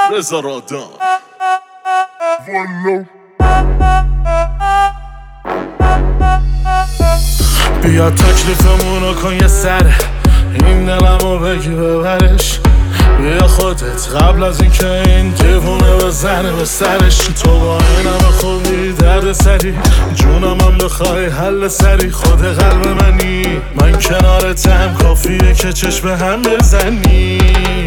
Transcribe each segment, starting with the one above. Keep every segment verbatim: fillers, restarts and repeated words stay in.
رضا رادان. بیا تکلیفمونو کن یه سره، این دلمو بگی ببرش. بیا خودت قبل از این که این دیوونه بزنه به سرش. تو با این همه خوبی درد سری، جونم هم بخوای حل سری. خود قلب منی، من کنارتم، کافیه که چشم هم بزنی.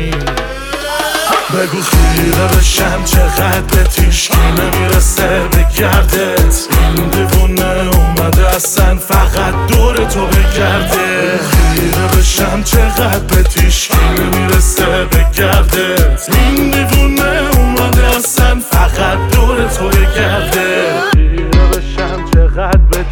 بگو خیره بشم چقدر به تیشکی نمیرسه به گردت. این دیوونه اومده اصلا فقط دور تو بگرده. خیره بشم چقدر به تیشکی نمیرسه به گردت. این دیوونه اومده اصلا فقط دور تو بگرده. خیره بشم چقدر به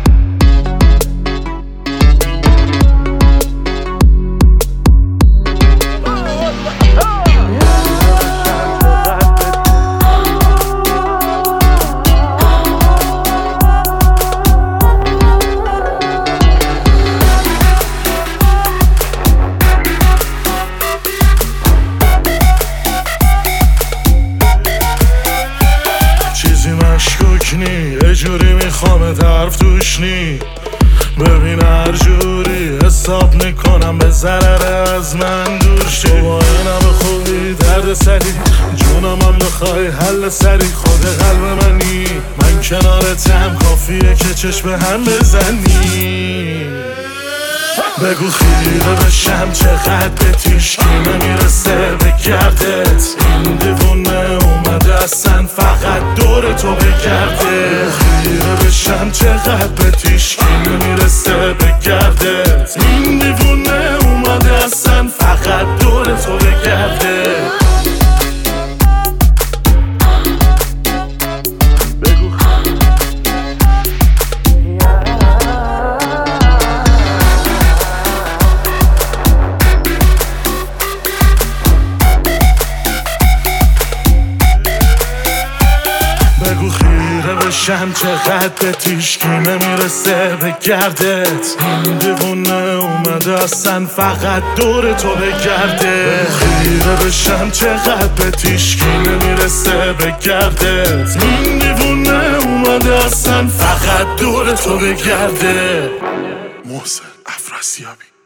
یه جوری میخوامت حرف توش نی. ببین هر جوری حساب میکنم به ضرر از من دور شی. تو با این همه خوبی درد سری، جونم هم بخوای حل سری. خود قلب منی، من کنارتم، کافیه که چشم هم بزنی. بگو خیره بشم چقدر به تیشکی نمیرسه به گردت. این دیوونه اومده اصلا فقط دور تو بگرده. خیره بشم چقدر به تیشکی نمیرسه به گردت. این دیوونه اومده اصلا فقط دور تو بگرده. بگو خیره بشم چقدر به تیشکی نمیرسه به گردت. این دیوونه اومده اصلا فقط دور تو بگرده. خیره بشم چقدر به تیشکی نمیرسه به گردت. این دیوونه اومده اصلا فقط دور تو بگرده. محسن افراسیابی.